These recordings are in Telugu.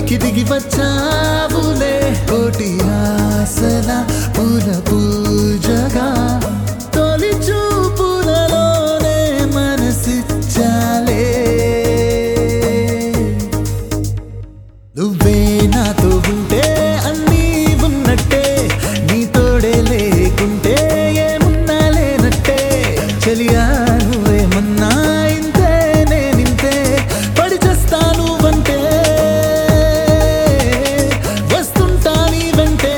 నేలపైకి దిగి వచ్చావులే కోటి ఆశల పూల పూజగా తొలి చూపులలోనే మనసిచ్చాలే నువ్వే నాతో ఉంటే అన్నీ ఉన్నట్టే నీ తోడే లేకుంటే ఏమున్నా లేనట్టే చెలియా నువ్వేమన్నా ఇంతే నేనింతే పడి చేస్తాను అంటే వస్తుంటా నీ వెంటే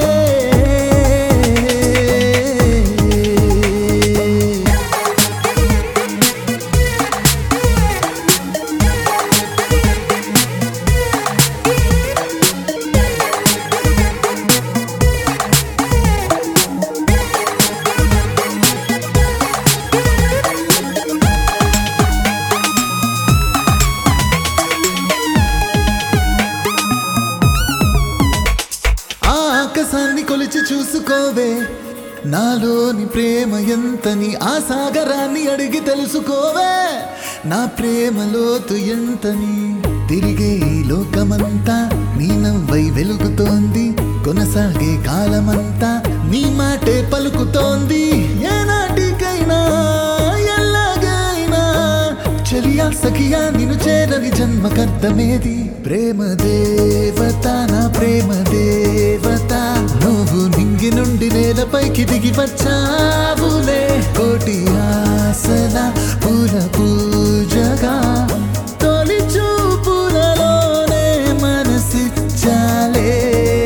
ఆకాశాన్ని కొలిచి చూసుకోవే నాలోని ప్రేమ ఎంతని ఆ సాగరాన్ని అడిగి తెలుసుకోవే నా ప్రేమ లోతు ఎంతని తిరిగే ఈ లోకమంతా నీ నవ్వై వెలుగుతోంది కొనసాగే కాలమంతా నీ మాటే పలుకుతోంది ఏనాటికైనా ఎల్లాగైనా చెలియా సఖియా నిన్ను చేరని జన్మకర్తమేది ప్రేమ దేవత నా ప్రేమ దేవత నువ్వు నింగి నుండి నేలపైకి దిగి వచ్చావులే కోటి ఆశల పూల పూజగా తొలి చూపులలోనే మనసిచ్చాలే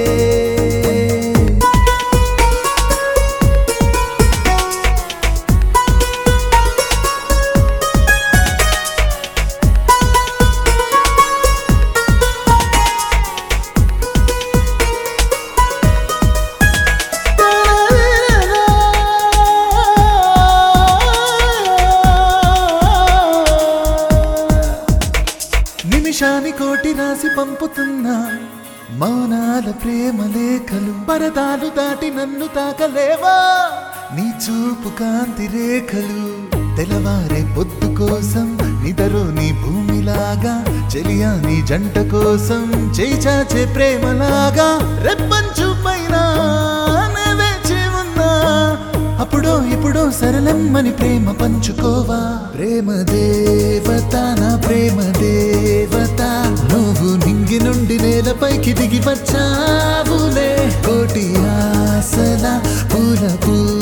నిమిషాని కోటి రాసి పంపుతున్నా మౌనాల ప్రేమ లేఖలు పరదాలు దాటి నన్ను తాకలేవా నీ చూపు కాంతి రేఖలు తెల్లవారే పొద్దు కోసం నిదరో నీ భూమిలాగా చెలియా నీ జంట కోసం చేయి చాచే ప్రేమలాగా రెప్పంచు పైన వేచి ఉన్నా అప్పుడో ఇప్పుడో సరళమ్మని ప్రేమ పంచుకోవా ప్రేమ దేవత నా ప్రేమ దేవత నువ్వు నింగి నుండి నేలపైకి దిగి వచ్చావులే కోటి ఆశల పూల పూజగా